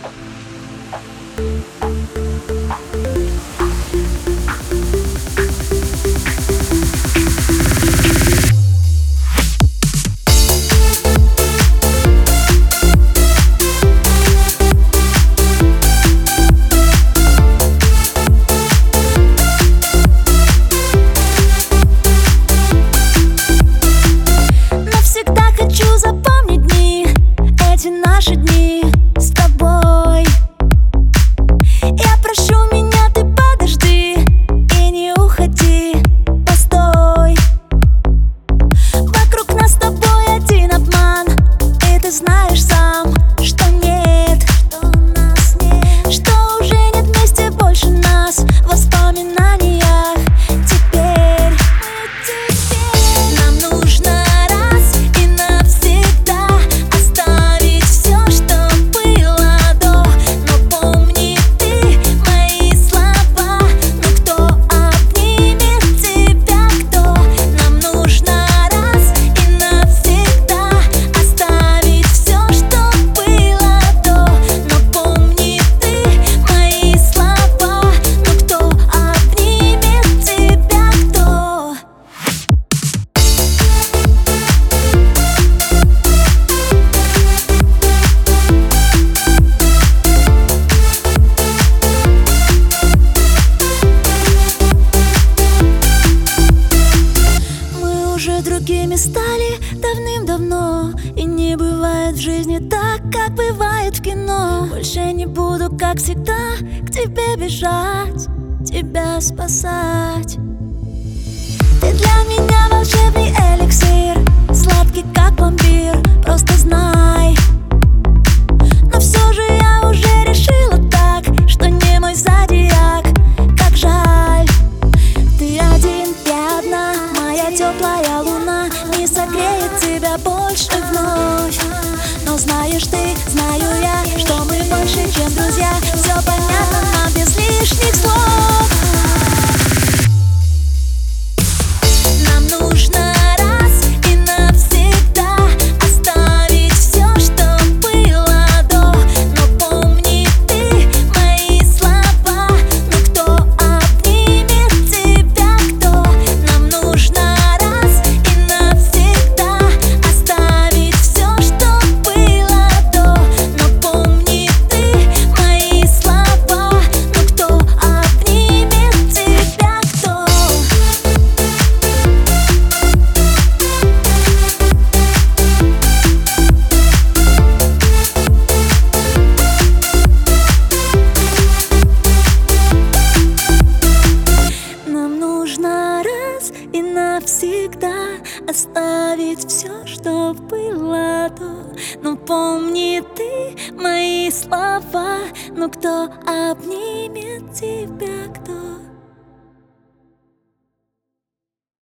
Наши дни с тобой. Я прошу меня, ты подожди и не уходи, постой. Вокруг нас с тобой один обман, и ты знаешь сам, что нет, что нас нет, что уже нет вместе больше нас в воспоминаниях. Теперь нам нужно раз и навсегда оставить все, что было до. Но помни ты мои слова, ну кто обнимет тебя, кто? Нам нужно раз и навсегда оставить все, что было до. Но помни ты мои слова, ну кто обнимет тебя, кто? Мы уже другими стали давным-давно, и не бывает в жизни так, как бывает в кино. Больше не буду, как всегда, к тебе бежать, тебя спасать. Ты для меня волшебный эликсир, сладкий как пломбир, просто знай. Но все же я уже решила так, что не мой зодиак. Как жаль, ты один, я одна, моя теплая луна не согреет тебя больше вновь. Но знаешь ты, знаю я, что мы больше, чем друзья. Все понятно, но без лишних слов. Нам нужно раз и навсегда оставить все, что было до. Но помни ты мои слова, ну кто обнимет тебя, кто? Нам нужно раз и навсегда оставить все, что было до. Но помни ты мои слова, ну кто обнимет тебя, кто? Нам нужно раз и навсегда оставить все, что было до. Но помни ты мои слова, ну кто обнимет тебя, кто?